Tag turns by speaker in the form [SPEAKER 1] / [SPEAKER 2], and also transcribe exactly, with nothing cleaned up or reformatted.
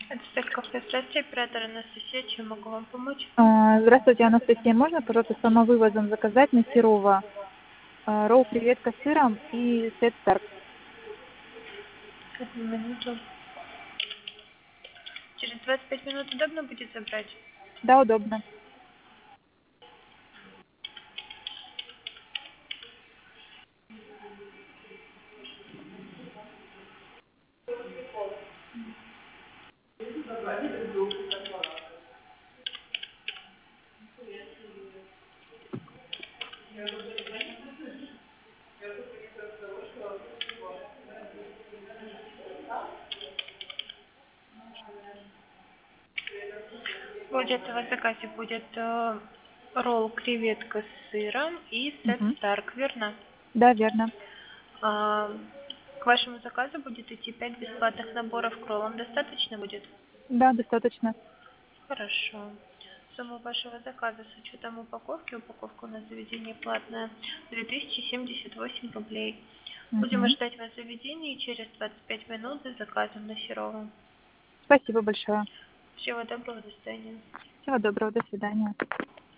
[SPEAKER 1] Это Стель кафе. Здравствуйте, оператор Анастасия. Чем могу вам помочь?
[SPEAKER 2] А, Здравствуйте, Анастасия. Можно, пожалуйста, самовывозом заказать на Серова а, ролл креветка с сыром и сет Старк?
[SPEAKER 1] Одну минуту. Через двадцать пять минут удобно будет забрать?
[SPEAKER 2] Да, удобно.
[SPEAKER 1] Будет у вас в заказе будет э, ролл креветка с сыром и сет
[SPEAKER 2] Мгм.
[SPEAKER 1] Старк, верно?
[SPEAKER 2] Да, верно.
[SPEAKER 1] А, к вашему заказу будет идти пять бесплатных наборов к роллам. Достаточно будет?
[SPEAKER 2] Да, достаточно.
[SPEAKER 1] Хорошо. Сумма вашего заказа с учетом упаковки, упаковка у нас в заведении платная, две тысячи семьдесят восемь рублей. Будем
[SPEAKER 2] Мгм.
[SPEAKER 1] ожидать вас в заведении через двадцать пять минут за заказом на Серова.
[SPEAKER 2] Спасибо большое.
[SPEAKER 1] Всего доброго, до свидания.
[SPEAKER 2] Всего доброго, до свидания.